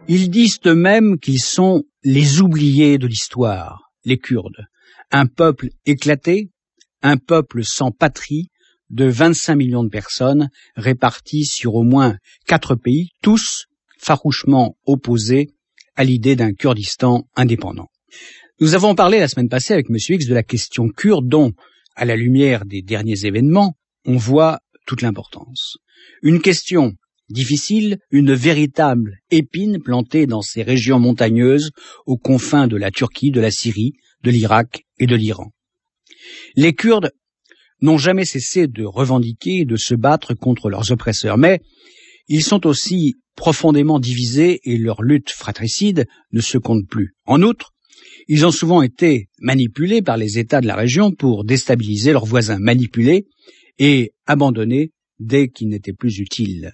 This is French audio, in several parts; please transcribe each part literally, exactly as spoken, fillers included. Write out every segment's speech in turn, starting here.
Ils disent eux-mêmes qu'ils sont les oubliés de l'histoire, les Kurdes. Un peuple éclaté, un peuple sans patrie, de vingt-cinq millions de personnes réparties sur au moins quatre pays, tous farouchement opposés à l'idée d'un Kurdistan indépendant. Nous avons parlé la semaine passée avec M. X de la question kurde dont, à la lumière des derniers événements, on voit toute l'importance. Une question difficile, une véritable épine plantée dans ces régions montagneuses aux confins de la Turquie, de la Syrie, de l'Irak et de l'Iran. Les Kurdes n'ont jamais cessé de revendiquer et de se battre contre leurs oppresseurs, mais ils sont aussi profondément divisés et leur lutte fratricide ne se compte plus. En outre, ils ont souvent été manipulés par les États de la région pour déstabiliser leurs voisins, manipulés et abandonnés dès qu'ils n'étaient plus utiles.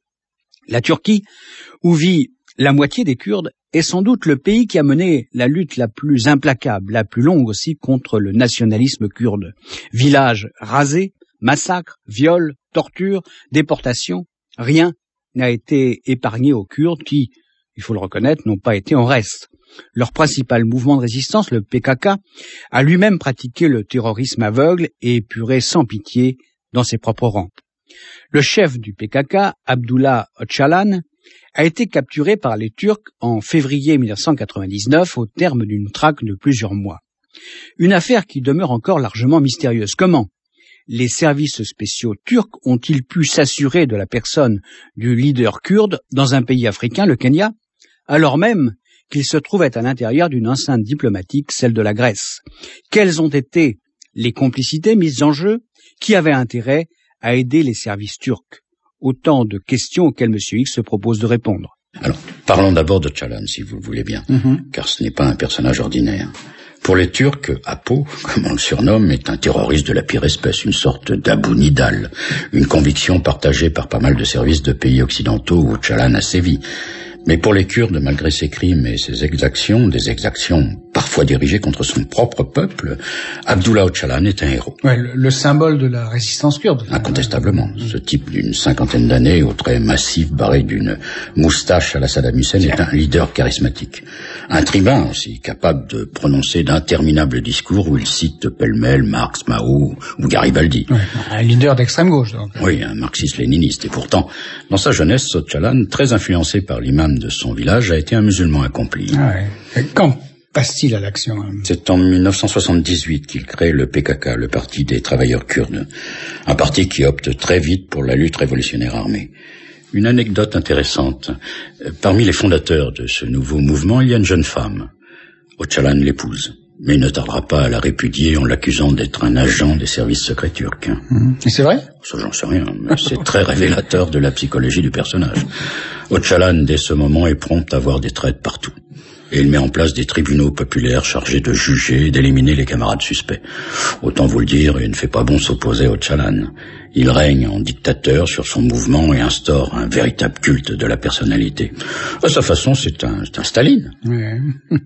La Turquie, où vit la moitié des Kurdes, est sans doute le pays qui a mené la lutte la plus implacable, la plus longue aussi, contre le nationalisme kurde. Villages rasés, massacres, viols, tortures, déportations, rien n'a été épargné aux Kurdes qui, il faut le reconnaître, n'ont pas été en reste. Leur principal mouvement de résistance, le P K K, a lui-même pratiqué le terrorisme aveugle et épuré sans pitié dans ses propres rangs. Le chef du P K K, Abdullah Öcalan, a été capturé par les Turcs en février mille neuf cent quatre-vingt-dix-neuf au terme d'une traque de plusieurs mois. Une affaire qui demeure encore largement mystérieuse. Comment les services spéciaux turcs ont-ils pu s'assurer de la personne du leader kurde dans un pays africain, le Kenya, alors même qu'il se trouvait à l'intérieur d'une enceinte diplomatique, celle de la Grèce? Quelles ont été les complicités mises en jeu? Qui avait intérêt à aider les services turcs? Autant de questions auxquelles M. X se propose de répondre. Alors, parlons d'abord de Öcalan, si vous le voulez bien, mm-hmm. car ce n'est pas un personnage ordinaire. Pour les Turcs, Apo, comme on le surnomme, est un terroriste de la pire espèce, une sorte d'Abou Nidal, une conviction partagée par pas mal de services de pays occidentaux où Öcalan a sévi. Mais pour les Kurdes, malgré ses crimes et ses exactions, des exactions parfois dirigées contre son propre peuple, Abdullah Öcalan est un héros. Ouais, le, le symbole de la résistance kurde. Incontestablement. Ce type d'une cinquantaine d'années, au trait massif, barré d'une moustache à la Saddam Hussein, est un leader charismatique. Un tribun aussi, capable de prononcer d'interminables discours où il cite pêle-mêle Marx, Mao ou Garibaldi. Ouais, un leader d'extrême gauche, donc. Oui, un marxiste-léniniste. Et pourtant, dans sa jeunesse, Öcalan, très influencé par l'imam de son village, a été un musulman accompli. Ah ouais. Quand passe-t-il à l'action? C'est en mille neuf cent soixante-dix-huit qu'il crée le P K K, le Parti des travailleurs kurdes. Un parti qui opte très vite pour la lutte révolutionnaire armée. Une anecdote intéressante. Parmi les fondateurs de ce nouveau mouvement, il y a une jeune femme. Öcalan l'épouse. Mais il ne tardera pas à la répudier en l'accusant d'être un agent des services secrets turcs. Mmh. Et c'est vrai? Ça, j'en sais rien, mais c'est très révélateur de la psychologie du personnage. Öcalan, dès ce moment, est prompt à voir des traites partout. Et il met en place des tribunaux populaires chargés de juger et d'éliminer les camarades suspects. Autant vous le dire, il ne fait pas bon s'opposer à Öcalan. Il règne en dictateur sur son mouvement et instaure un véritable culte de la personnalité. À sa façon, c'est un, c'est un Staline. Ouais.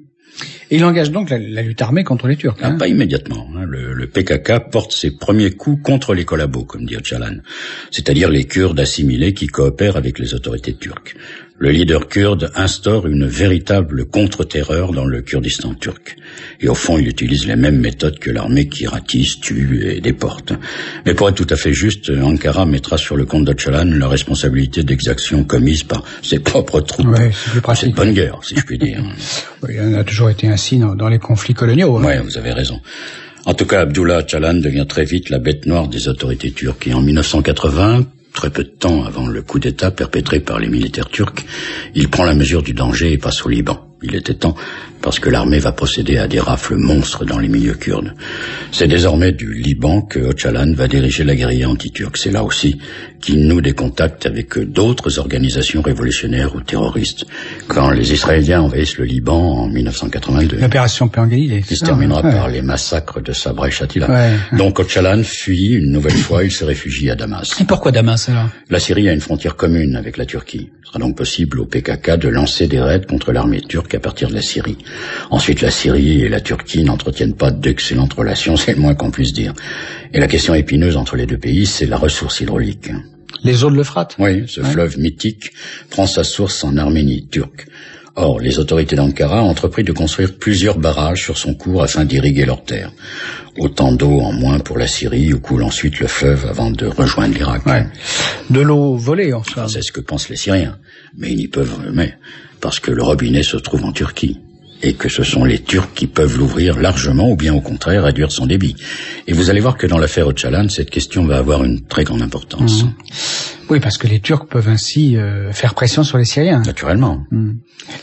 Et il engage donc la, la lutte armée contre les Turcs. Ah, hein. Pas immédiatement. Hein. Le, le P K K porte ses premiers coups contre les collabos, comme dit Öcalan, c'est-à-dire les Kurdes assimilés qui coopèrent avec les autorités turques. Le leader kurde instaure une véritable contre-terreur dans le Kurdistan turc. Et au fond, il utilise les mêmes méthodes que l'armée qui ratisse, tue et déporte. Mais pour être tout à fait juste, Ankara mettra sur le compte d'Öcalan la responsabilité d'exactions commises par ses propres troupes. Ouais, c'est plus pratique. Cette bonne guerre, si je puis dire. Oui, il a toujours été ainsi dans, dans les conflits coloniaux. Hein. Oui, vous avez raison. En tout cas, Abdullah Öcalan devient très vite la bête noire des autorités turques. Et en mille neuf cent quatre-vingts, très peu de temps avant le coup d'État perpétré par les militaires turcs, il prend la mesure du danger et passe au Liban. Il était temps, parce que l'armée va procéder à des rafles monstres dans les milieux kurdes. C'est désormais du Liban que Öcalan va diriger la guérilla anti-turque. C'est là aussi qu'il noue des contacts avec d'autres organisations révolutionnaires ou terroristes. Quand les Israéliens envahissent le Liban en mille neuf cent quatre-vingt-deux. L'opération Paix en Galilée. Qui se terminera ouais. par les massacres de Sabra et Shatila. Ouais. Donc Öcalan fuit une nouvelle fois, il se réfugie à Damas. Et pourquoi Damas alors? La Syrie a une frontière commune avec la Turquie. Il sera donc possible au P K K de lancer des raids contre l'armée turque à partir de la Syrie. Ensuite, la Syrie et la Turquie n'entretiennent pas d'excellentes relations, c'est le moins qu'on puisse dire. Et la question épineuse entre les deux pays, c'est la ressource hydraulique. Les eaux de l'Euphrate? Oui, ce ouais. fleuve mythique prend sa source en Arménie turque. Or, les autorités d'Ankara ont entrepris de construire plusieurs barrages sur son cours afin d'irriguer leurs terres. Autant d'eau en moins pour la Syrie, où coule ensuite le fleuve avant de rejoindre l'Irak. Ouais. De l'eau volée, en soi. C'est ce que pensent les Syriens. Mais ils n'y peuvent jamais, parce que le robinet se trouve en Turquie. Et que ce sont les Turcs qui peuvent l'ouvrir largement ou bien au contraire réduire son débit. Et vous allez voir que dans l'affaire Öcalan, cette question va avoir une très grande importance. Mmh. Oui, parce que les Turcs peuvent ainsi euh, faire pression sur les Syriens. Naturellement. Mmh.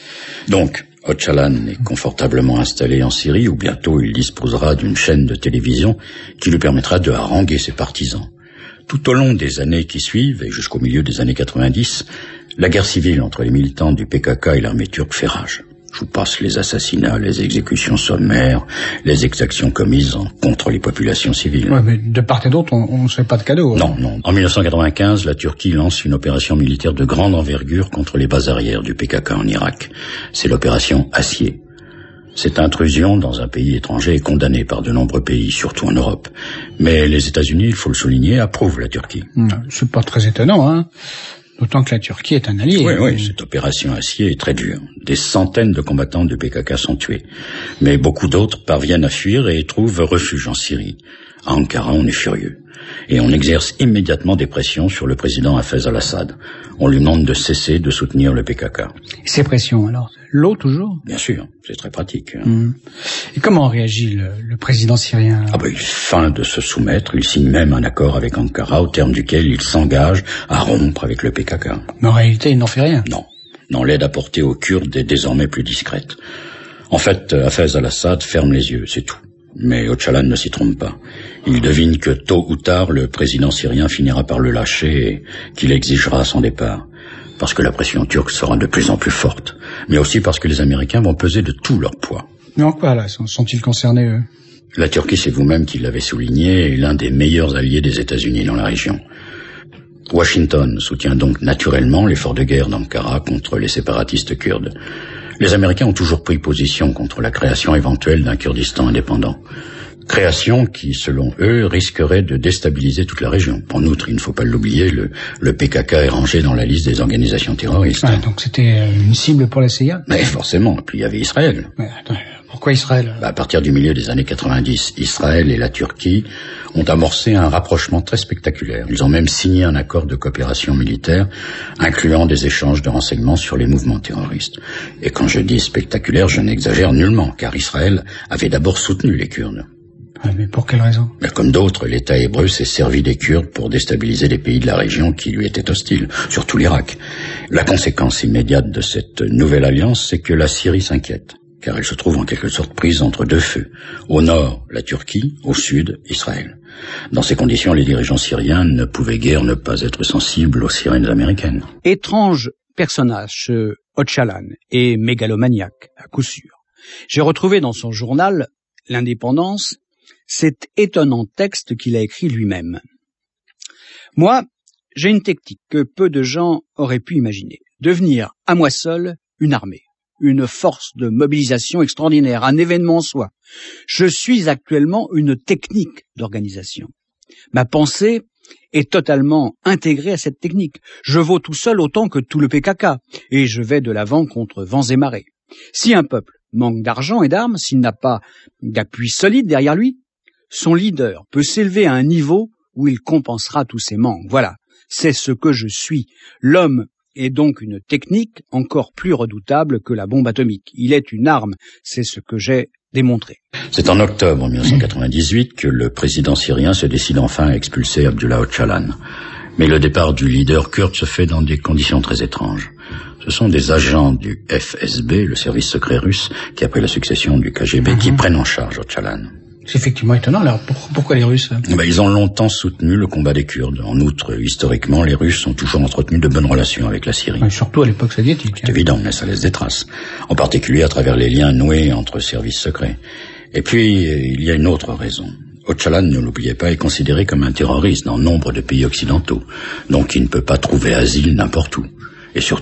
Donc, Öcalan est confortablement installé en Syrie où bientôt il disposera d'une chaîne de télévision qui lui permettra de haranguer ses partisans. Tout au long des années qui suivent et jusqu'au milieu des années quatre-vingt-dix, la guerre civile entre les militants du P K K et l'armée turque fait rage. Je vous passe les assassinats, les exécutions sommaires, les exactions commises en, contre les populations civiles. Ouais, mais de part et d'autre, on ne se fait pas de cadeaux. Non, non. En mille neuf cent quatre-vingt-quinze, la Turquie lance une opération militaire de grande envergure contre les bases arrières du P K K en Irak. C'est l'opération Acier. Cette intrusion dans un pays étranger est condamnée par de nombreux pays, surtout en Europe. Mais les États-Unis, il faut le souligner, approuvent la Turquie. C'est pas très étonnant, hein. D'autant que la Turquie est un allié. Oui, oui, cette opération Acier est très dure. Des centaines de combattants du P K K sont tués. Mais beaucoup d'autres parviennent à fuir et trouvent refuge en Syrie. À Ankara, on est furieux. Et on exerce immédiatement des pressions sur le président Hafez al-Assad. On lui demande de cesser de soutenir le P K K. Ces pressions, alors, l'eau toujours? Bien sûr, c'est très pratique. Mmh. Et comment réagit le, le président syrien? Ah ben, il feint de se soumettre, il signe même un accord avec Ankara au terme duquel il s'engage à rompre avec le P K K. Mais en réalité, il n'en fait rien. Non, non, l'aide apportée aux Kurdes est désormais plus discrète. En fait, Hafez al-Assad ferme les yeux, c'est tout. Mais Öcalan ne s'y trompe pas. Il devine que tôt ou tard, le président syrien finira par le lâcher et qu'il exigera son départ. Parce que la pression turque sera de plus en plus forte. Mais aussi parce que les Américains vont peser de tout leur poids. Mais en quoi, là, sont-ils concernés, eux? La Turquie, c'est vous-même qui l'avez souligné, est l'un des meilleurs alliés des États-Unis dans la région. Washington soutient donc naturellement l'effort de guerre d'Ankara contre les séparatistes kurdes. Les Américains ont toujours pris position contre la création éventuelle d'un Kurdistan indépendant. Création qui, selon eux, risquerait de déstabiliser toute la région. En outre, il ne faut pas l'oublier, le, le P K K est rangé dans la liste des organisations terroristes. Ouais, donc c'était une cible pour la C I A? Mais forcément, puis il y avait Israël. Mais attends, pourquoi Israël? Bah, à partir du milieu des années quatre-vingt-dix, Israël et la Turquie ont amorcé un rapprochement très spectaculaire. Ils ont même signé un accord de coopération militaire, incluant des échanges de renseignements sur les mouvements terroristes. Et quand je dis spectaculaire, je n'exagère nullement, car Israël avait d'abord soutenu les Kurdes. Ouais, mais pour quelle raison? Mais comme d'autres, l'État hébreu s'est servi des Kurdes pour déstabiliser les pays de la région qui lui étaient hostiles, surtout l'Irak. La conséquence immédiate de cette nouvelle alliance, c'est que la Syrie s'inquiète, car elle se trouve en quelque sorte prise entre deux feux. Au nord, la Turquie, au sud, Israël. Dans ces conditions, les dirigeants syriens ne pouvaient guère ne pas être sensibles aux sirènes américaines. Étrange personnage, ce Öcalan, et mégalomaniaque, à coup sûr. J'ai retrouvé dans son journal, L'Indépendance, cet étonnant texte qu'il a écrit lui-même. Moi, j'ai une technique que peu de gens auraient pu imaginer. Devenir, à moi seul, une armée, une force de mobilisation extraordinaire, un événement en soi. Je suis actuellement une technique d'organisation. Ma pensée est totalement intégrée à cette technique. Je vaux tout seul autant que tout le P K K, et je vais de l'avant contre vents et marées. Si un peuple manque d'argent et d'armes, s'il n'a pas d'appui solide derrière lui, son leader peut s'élever à un niveau où il compensera tous ses manques. Voilà, c'est ce que je suis. L'homme est donc une technique encore plus redoutable que la bombe atomique. Il est une arme, c'est ce que j'ai démontré. C'est en octobre mille neuf cent quatre-vingt-dix-huit que le président syrien se décide enfin à expulser Abdullah Öcalan. Mais le départ du leader kurde se fait dans des conditions très étranges. Ce sont des agents du F S B, le service secret russe, qui après la succession du K G B, mm-hmm. qui prennent en charge Öcalan. C'est effectivement étonnant. Alors pourquoi les Russes? Ben, ils ont longtemps soutenu le combat des Kurdes. En outre, historiquement, les Russes ont toujours entretenu de bonnes relations avec la Syrie. Ouais, surtout à l'époque soviétique. C'est hein. évident, mais ça laisse des traces. En particulier à travers les liens noués entre services secrets. Et puis, il y a une autre raison. Öcalan, ne l'oubliez pas, est considéré comme un terroriste dans nombre de pays occidentaux. Donc il ne peut pas trouver asile n'importe où. Et surtout,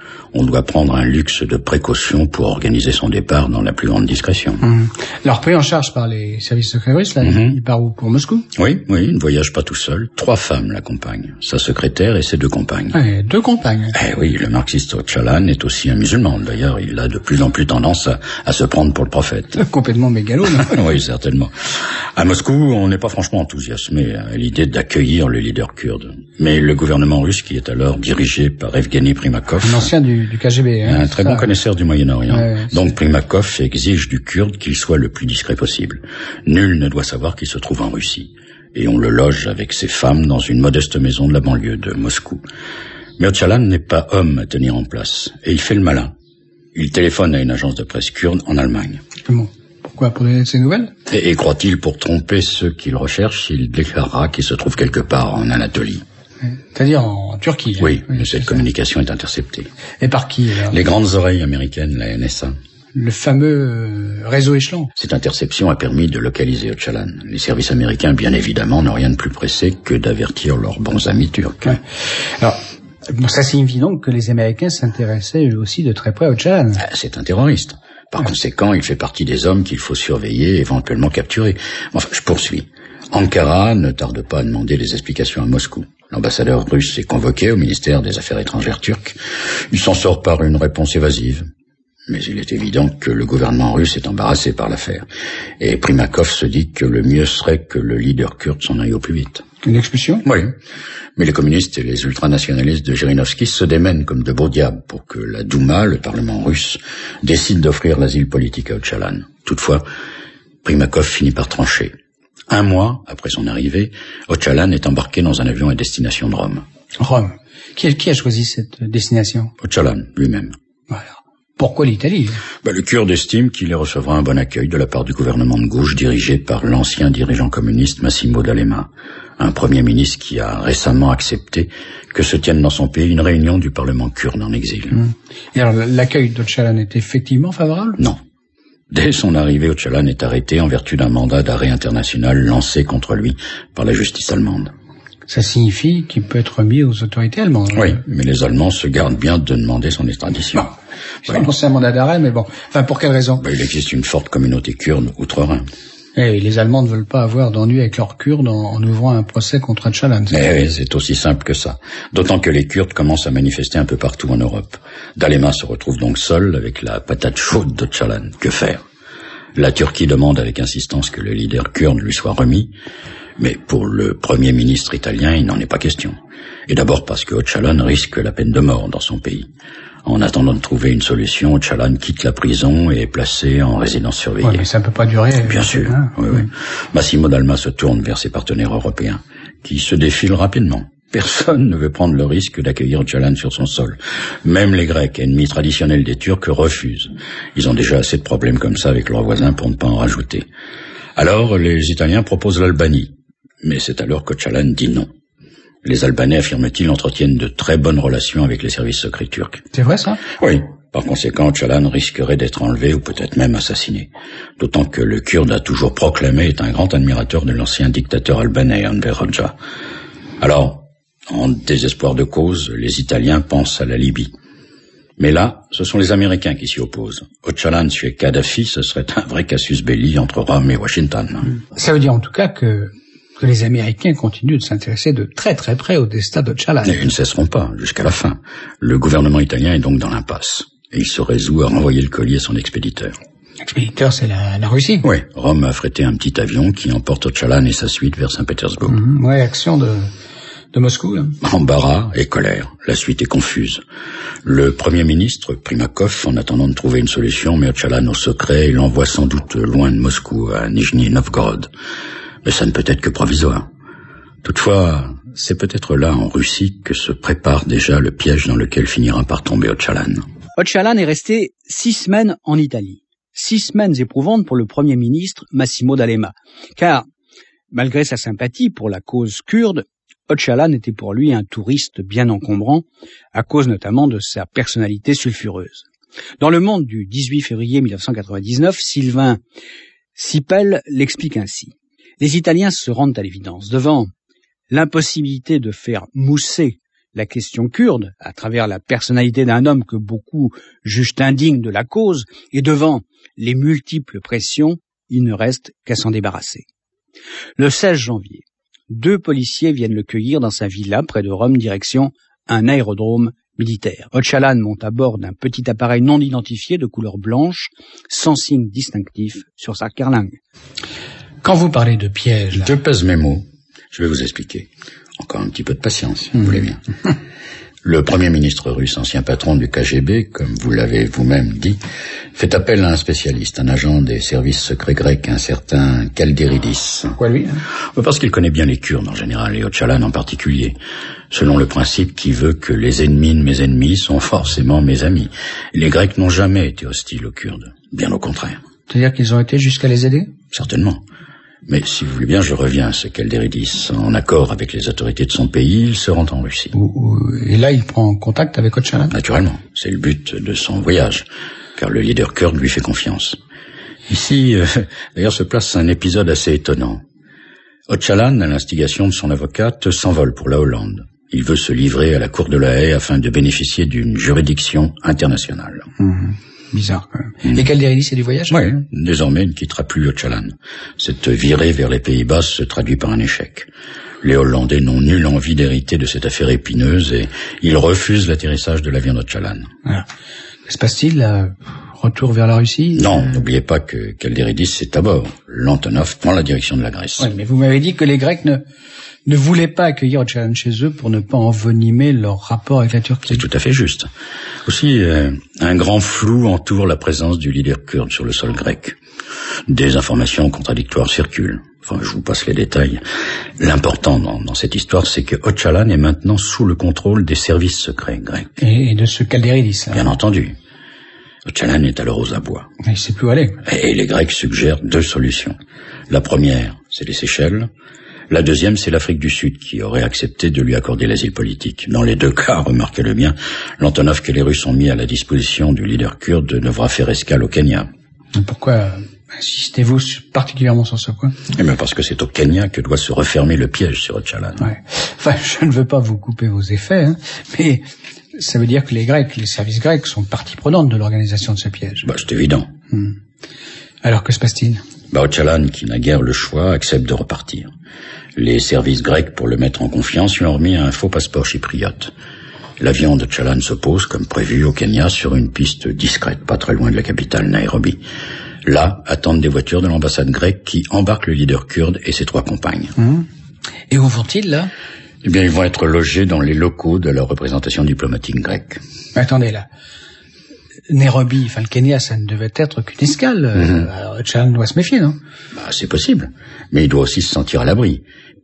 On doit prendre un luxe de précaution pour organiser son départ dans la plus grande discrétion. Mmh. Alors, pris en charge par les services secrets russes, là, mmh. il part où? Pour Moscou? Oui, oui, il ne voyage pas tout seul. Trois femmes l'accompagnent, sa secrétaire et ses deux compagnes. Ouais, deux compagnes. Eh oui, le marxiste Öcalan est aussi un musulman. D'ailleurs, il a de plus en plus tendance à, à se prendre pour le prophète. Complètement mégalo, non? Oui, certainement. À Moscou, on n'est pas franchement enthousiasmé à l'idée d'accueillir le leader kurde. Mais le gouvernement russe, qui est alors dirigé par Evgeny Primakov, un ancien du, du K G B, hein, un très bon connaisseur du Moyen-Orient. Ouais, donc Primakov exige du Kurde qu'il soit le plus discret possible. Nul ne doit savoir qu'il se trouve en Russie. Et on le loge avec ses femmes dans une modeste maison de la banlieue de Moscou. Mais Öcalan n'est pas homme à tenir en place, et il fait le malin. Il téléphone à une agence de presse kurde en Allemagne. Comment? Pourquoi? Pour donner de ses nouvelles? Et, et croit-il, pour tromper ceux qu'il recherche, il déclarera qu'il se trouve quelque part en Anatolie. C'est-à-dire en Turquie. Oui, oui mais cette communication est interceptée. Et par qui, alors? Les grandes oreilles américaines, la N S A. Le fameux euh, réseau échelon. Cette interception a permis de localiser Öcalan. Les services américains, bien évidemment, n'ont rien de plus pressé que d'avertir leurs bons amis turcs. Ouais. Alors, ça signifie donc que les Américains s'intéressaient eux aussi de très près à Öcalan. C'est un terroriste. Par ouais. conséquent, il fait partie des hommes qu'il faut surveiller, éventuellement capturer. Enfin, je poursuis. Ankara ne tarde pas à demander des explications à Moscou. L'ambassadeur russe est convoqué au ministère des Affaires étrangères turc. Il s'en sort par une réponse évasive. Mais il est évident que le gouvernement russe est embarrassé par l'affaire. Et Primakov se dit que le mieux serait que le leader kurde s'en aille au plus vite. Une expulsion? Oui. Mais les communistes et les ultranationalistes de Zhirinovsky se démènent comme de beaux diables pour que la Douma, le parlement russe, décide d'offrir l'asile politique à Öcalan. Toutefois, Primakov finit par trancher. Un mois après son arrivée, Öcalan est embarqué dans un avion à destination de Rome. Rome. Qui a, qui a choisi cette destination? Öcalan lui-même. Voilà. Pourquoi l'Italie? Ben, le Kurde estime qu'il y recevra un bon accueil de la part du gouvernement de gauche dirigé par l'ancien dirigeant communiste Massimo D'Alema, un premier ministre qui a récemment accepté que se tienne dans son pays une réunion du Parlement kurde en exil. Mmh. Et alors, l'accueil d'Öcalan est effectivement favorable? Non. Dès son arrivée, Öcalan est arrêté en vertu d'un mandat d'arrêt international lancé contre lui par la justice allemande. Ça signifie qu'il peut être remis aux autorités allemandes. Oui, mais les Allemands se gardent bien de demander son extradition. Bon. Je sais pas penser à un mandat d'arrêt, mais bon. Enfin, pour quelle raison? Ben, il existe une forte communauté kurde outre-Rhin. Et les Allemands ne veulent pas avoir d'ennui avec leurs Kurdes en, en ouvrant un procès contre Öcalan. Mais oui, c'est aussi simple que ça. D'autant que les Kurdes commencent à manifester un peu partout en Europe. D'Alema se retrouve donc seul avec la patate chaude d'Öcalan. Que faire? La Turquie demande avec insistance que le leader kurde lui soit remis. Mais pour le Premier ministre italien, il n'en est pas question. Et d'abord parce que Öcalan risque la peine de mort dans son pays. En attendant de trouver une solution, Öcalan quitte la prison et est placé en résidence surveillée. Ouais, mais ça ne peut pas durer. Bien sûr, hein, oui, oui. Massimo D'Alema se tourne vers ses partenaires européens, qui se défilent rapidement. Personne ne veut prendre le risque d'accueillir Öcalan sur son sol. Même les Grecs, ennemis traditionnels des Turcs, refusent. Ils ont déjà assez de problèmes comme ça avec leurs voisins pour ne pas en rajouter. Alors, les Italiens proposent l'Albanie. Mais c'est alors qu'Öcalan dit non. Les Albanais, affirme-t-il, entretiennent de très bonnes relations avec les services secrets turcs. C'est vrai, ça? Oui. Par conséquent, Öcalan risquerait d'être enlevé ou peut-être même assassiné. D'autant que le Kurde a toujours proclamé être un grand admirateur de l'ancien dictateur albanais, Enver Hoxha. Alors, en désespoir de cause, les Italiens pensent à la Libye. Mais là, ce sont les Américains qui s'y opposent. Öcalan chez Kadhafi, ce serait un vrai casus belli entre Rome et Washington. Ça veut dire en tout cas que que les Américains continuent de s'intéresser de très très près au destin d'Öcalan. Et ils ne cesseront pas, jusqu'à la fin. Le gouvernement italien est donc dans l'impasse. Et il se résout à renvoyer le colis à son expéditeur. L'expéditeur, c'est la, la Russie? Oui, Rome a affrété un petit avion qui emporte Öcalan et sa suite vers Saint-Pétersbourg. Mmh, oui, action de, de Moscou. Là. Embarras et colère. La suite est confuse. Le Premier ministre, Primakov, en attendant de trouver une solution, met Öcalan au secret et l'envoie sans doute loin de Moscou, à Nijni Novgorod. Mais ça ne peut être que provisoire. Toutefois, c'est peut-être là, en Russie, que se prépare déjà le piège dans lequel finira par tomber Öcalan. Öcalan est resté six semaines en Italie. Six semaines éprouvantes pour le Premier ministre Massimo D'Alema. Car, malgré sa sympathie pour la cause kurde, Öcalan était pour lui un touriste bien encombrant, à cause notamment de sa personnalité sulfureuse. Dans Le Monde du dix-huit février mille neuf cent quatre-vingt-dix-neuf, Sylvain Sipel l'explique ainsi. Les Italiens se rendent à l'évidence devant l'impossibilité de faire mousser la question kurde, à travers la personnalité d'un homme que beaucoup jugent indigne de la cause, et devant les multiples pressions, il ne reste qu'à s'en débarrasser. Le seize janvier, deux policiers viennent le cueillir dans sa villa près de Rome, direction un aérodrome militaire. Öcalan monte à bord d'un petit appareil non identifié de couleur blanche, sans signe distinctif sur sa carlingue. Quand vous parlez de piège, là... Je pèse mes mots. Je vais vous expliquer. Encore un petit peu de patience, si vous mmh. voulez bien. Le premier ministre russe, ancien patron du K G B, comme vous l'avez vous-même dit, fait appel à un spécialiste, un agent des services secrets grecs, un certain Kalderidis. Pourquoi lui, hein? Parce qu'il connaît bien les Kurdes en général, et Öcalan en particulier, selon le principe qui veut que les ennemis de mes ennemis sont forcément mes amis. Les Grecs n'ont jamais été hostiles aux Kurdes, bien au contraire. C'est-à-dire qu'ils ont été jusqu'à les aider? Certainement. Mais si vous voulez bien, je reviens à ce Kalderidis. En accord avec les autorités de son pays, il se rend en Russie. Et là, il prend contact avec Öcalan? Naturellement. C'est le but de son voyage, car le leader kurde lui fait confiance. Ici, euh, d'ailleurs, se place un épisode assez étonnant. Öcalan, à l'instigation de son avocate, s'envole pour la Hollande. Il veut se livrer à la cour de la Haye afin de bénéficier d'une juridiction internationale. Mmh. Bizarre, quand même. Mmh. Et Kalderidis, c'est du voyage? Oui, désormais, il ne quittera plus Öcalan. Cette virée vers les Pays-Bas se traduit par un échec. Les Hollandais n'ont nulle envie d'hériter de cette affaire épineuse et ils refusent l'atterrissage de l'avion d'Öcalan. Alors, que se passe-t-il, là? Retour vers la Russie? Non, euh... n'oubliez pas que Kalderidis est à bord. L'Antonov prend la direction de la Grèce. Oui, mais vous m'avez dit que les Grecs ne... ne voulaient pas accueillir Öcalan chez eux pour ne pas envenimer leur rapport avec la Turquie. C'est tout à fait juste. Aussi, euh, un grand flou entoure la présence du leader kurde sur le sol grec. Des informations contradictoires circulent. Enfin, je vous passe les détails. L'important dans, dans cette histoire, c'est que Öcalan est maintenant sous le contrôle des services secrets grecs. Et, et de ce Kalderidis, là. Bien entendu. Öcalan est alors aux abois. Il ne sait plus où aller. Et, et les Grecs suggèrent deux solutions. La première, c'est les Seychelles. La deuxième, c'est l'Afrique du Sud, qui aurait accepté de lui accorder l'asile politique. Dans les deux cas, remarquez-le bien, l'Antonov que les Russes ont mis à la disposition du leader kurde devra faire escale au Kenya. Pourquoi insistez-vous particulièrement sur ce point? Eh bien parce que c'est au Kenya que doit se refermer le piège sur Öcalan. Ouais. Enfin, je ne veux pas vous couper vos effets, hein, mais ça veut dire que les Grecs, les services grecs, sont partie prenante de l'organisation de ce piège. Bah, c'est évident. Hmm. Alors, que se passe-t-il? Bah, Öcalan, qui n'a guère le choix, accepte de repartir. Les services grecs, pour le mettre en confiance, lui ont remis un faux passeport chypriote. L'avion de Öcalan se pose, comme prévu, au Kenya, sur une piste discrète, pas très loin de la capitale, Nairobi. Là, attendent des voitures de l'ambassade grecque qui embarquent le leader kurde et ses trois compagnes. Mmh. Et où vont-ils, là? Eh bien, ils vont être logés dans les locaux de leur représentation diplomatique grecque. Attendez, là. Nairobi, enfin le Kenya, ça ne devait être qu'une escale. Mmh. Alors, Öcalan doit se méfier, non? Bah, c'est possible. Mais il doit aussi se sentir à l'abri.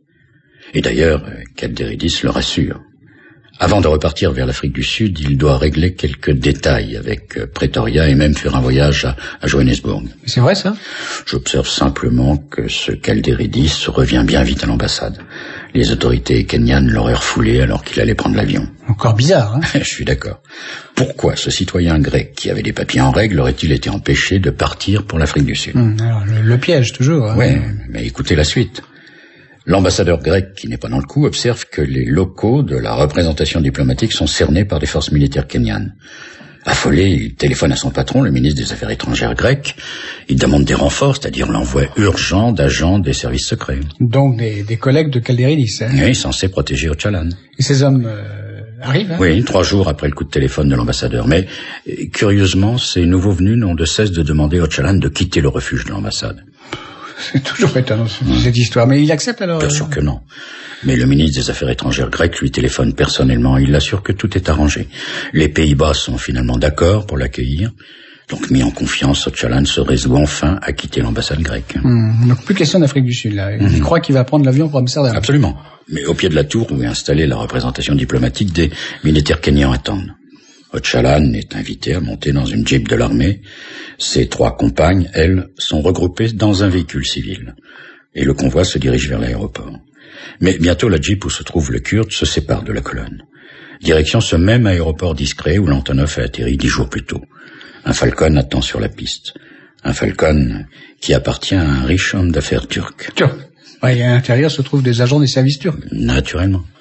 Et d'ailleurs, Kalderidis le rassure. Avant de repartir vers l'Afrique du Sud, il doit régler quelques détails avec Pretoria et même faire un voyage à, à Johannesburg. C'est vrai, ça? J'observe simplement que ce Kalderidis revient bien vite à l'ambassade. Les autorités kenyanes l'auraient refoulé alors qu'il allait prendre l'avion. Encore bizarre, hein? Je suis d'accord. Pourquoi ce citoyen grec qui avait des papiers en règle aurait-il été empêché de partir pour l'Afrique du Sud? Hum, alors, le, le piège, toujours. Hein. Oui, mais écoutez la suite. L'ambassadeur grec, qui n'est pas dans le coup, observe que les locaux de la représentation diplomatique sont cernés par des forces militaires kenyanes. Affolé, il téléphone à son patron, le ministre des Affaires étrangères grec. Il demande des renforts, c'est-à-dire l'envoi urgent d'agents des services secrets. Donc des, des collègues de Kalderidis, hein? Oui, censés protéger Öcalan. Et ces hommes euh, arrivent, hein? Oui, trois jours après le coup de téléphone de l'ambassadeur. Mais, curieusement, ces nouveaux venus n'ont de cesse de demander à Öcalan de quitter le refuge de l'ambassade. C'est toujours étonnant, cette histoire. Mais il accepte alors? Bien sûr que non. Mais le ministre des Affaires étrangères grec lui téléphone personnellement. Il l'assure que tout est arrangé. Les Pays-Bas sont finalement d'accord pour l'accueillir. Donc, mis en confiance, Öcalan se résout enfin à quitter l'ambassade grecque. Mmh, donc, plus question d'Afrique du Sud, là. Il mmh. croit qu'il va prendre l'avion pour Amsterdam. Absolument. Mais au pied de la tour où est installée la représentation diplomatique, des militaires kenyans attendent. Öcalan est invité à monter dans une jeep de l'armée. Ses trois compagnes, elles, sont regroupées dans un véhicule civil. Et le convoi se dirige vers l'aéroport. Mais bientôt, la jeep où se trouve le Kurde se sépare de la colonne. Direction ce même aéroport discret où l'Antonov a atterri dix jours plus tôt. Un Falcon attend sur la piste. Un Falcon qui appartient à un riche homme d'affaires turc. Turc. Ouais, et à l'intérieur se trouvent des agents des services turcs. Naturellement.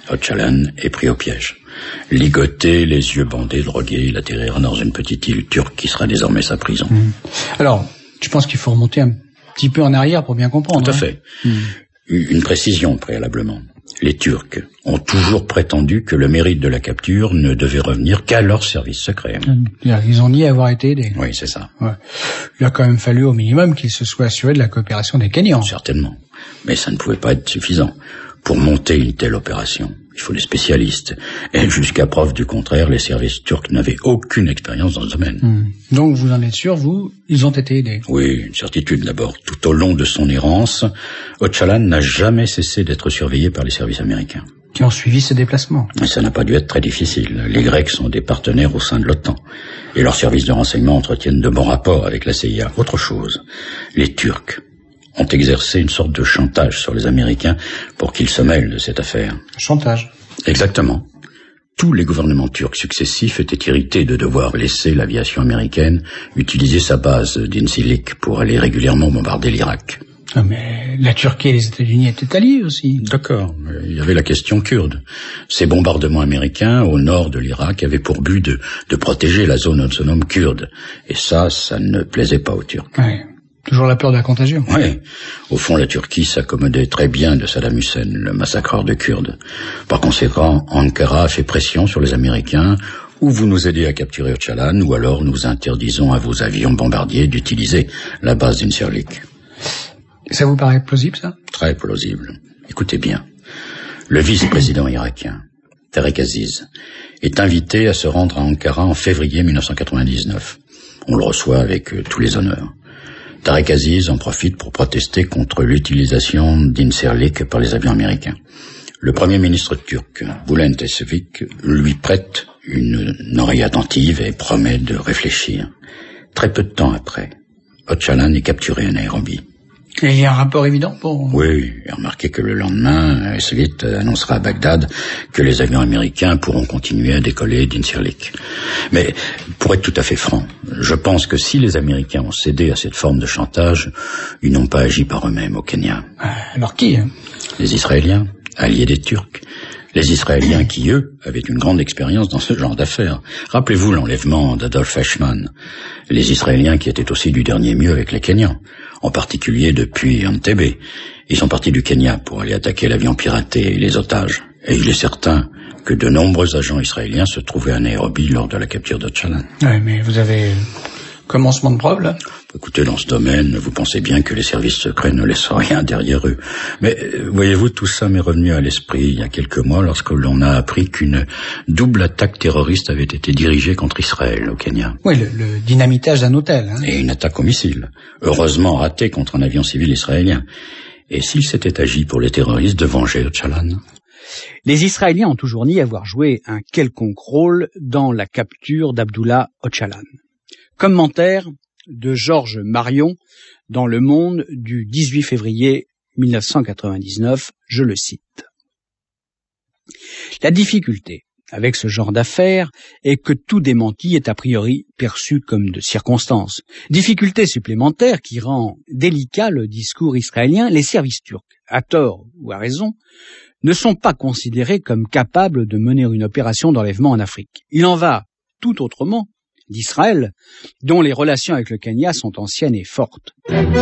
Öcalan est pris au piège. Ligoté, les yeux bandés, drogué, il atterrira dans une petite île turque qui sera désormais sa prison. Mmh. Alors, je pense qu'il faut remonter un petit peu en arrière pour bien comprendre. Tout à hein. fait. Mmh. Une précision préalablement. Les Turcs ont toujours prétendu que le mérite de la capture ne devait revenir qu'à leur service secret. Ils ont nié avoir été aidés. Oui, c'est ça. Ouais. Il a quand même fallu au minimum qu'ils se soient assurés de la coopération des Kenyans. Certainement. Mais ça ne pouvait pas être suffisant. Pour monter une telle opération, il faut des spécialistes. Et jusqu'à preuve du contraire, les services turcs n'avaient aucune expérience dans ce domaine. Hum. Donc vous en êtes sûr, vous, ils ont été aidés? Oui, une certitude d'abord. Tout au long de son errance, Öcalan n'a jamais cessé d'être surveillé par les services américains. Qui ont suivi ses déplacements. Et ça n'a pas dû être très difficile. Les Grecs sont des partenaires au sein de l'OTAN. Et leurs services de renseignement entretiennent de bons rapports avec la C I A. Autre chose, les Turcs ont exercé une sorte de chantage sur les Américains pour qu'ils se mêlent de cette affaire. Chantage. Exactement. Tous les gouvernements turcs successifs étaient irrités de devoir laisser l'aviation américaine utiliser sa base d'Insilik pour aller régulièrement bombarder l'Irak. Ah, mais la Turquie et les États-Unis étaient alliés aussi. D'accord. Il y avait la question kurde. Ces bombardements américains au nord de l'Irak avaient pour but de, de protéger la zone autonome kurde. Et ça, ça ne plaisait pas aux Turcs. Ouais. Toujours la peur de la contagion. Oui. Au fond, la Turquie s'accommodait très bien de Saddam Hussein, le massacreur de Kurdes. Par conséquent, Ankara a fait pression sur les Américains. Ou vous nous aidez à capturer Öcalan, ou alors nous interdisons à vos avions bombardiers d'utiliser la base d'Incirlik. Ça vous paraît plausible, ça? Très plausible. Écoutez bien. Le vice-président irakien, Tarek Aziz, est invité à se rendre à Ankara en février mille neuf cent quatre-vingt-dix-neuf. On le reçoit avec euh, tous les honneurs. Tarek Aziz en profite pour protester contre l'utilisation d'Incirlik par les avions américains. Le premier ministre turc, Bülent Ecevit, lui prête une, une oreille attentive et promet de réfléchir. Très peu de temps après, Öcalan est capturé à Nairobi. Et il y a un rapport évident pour... Oui, et remarquez que le lendemain, Ecevit annoncera à Bagdad que les avions américains pourront continuer à décoller d'Incirlik. Mais, pour être tout à fait franc, je pense que si les Américains ont cédé à cette forme de chantage, ils n'ont pas agi par eux-mêmes au Kenya. Alors qui? Les Israéliens, alliés des Turcs. Les Israéliens qui, eux, avaient une grande expérience dans ce genre d'affaires. Rappelez-vous l'enlèvement d'Adolf Eichmann. Les Israéliens qui étaient aussi du dernier mieux avec les Kenyans, en particulier depuis Entebbe. Ils sont partis du Kenya pour aller attaquer l'avion piraté et les otages. Et il est certain que de nombreux agents israéliens se trouvaient à Nairobi lors de la capture d'Öcalan. Oui, mais vous avez commencement de preuve, là? Écoutez, dans ce domaine, vous pensez bien que les services secrets ne laissent rien derrière eux. Mais, voyez-vous, tout ça m'est revenu à l'esprit il y a quelques mois lorsque l'on a appris qu'une double attaque terroriste avait été dirigée contre Israël au Kenya. Oui, le, le dynamitage d'un hôtel. Hein. Et une attaque au missile, heureusement ratée contre un avion civil israélien. Et s'il s'était agi pour les terroristes de venger Öcalan? Les Israéliens ont toujours nié avoir joué un quelconque rôle dans la capture d'Abdullah Öcalan. Commentaire de Georges Marion dans Le Monde du dix-huit février mille neuf cent quatre-vingt-dix-neuf, je le cite. La difficulté avec ce genre d'affaires est que tout démenti est a priori perçu comme de circonstance. Difficulté supplémentaire qui rend délicat le discours israélien, les services turcs, à tort ou à raison, ne sont pas considérés comme capables de mener une opération d'enlèvement en Afrique. Il en va tout autrement d'Israël, dont les relations avec le Kenya sont anciennes et fortes.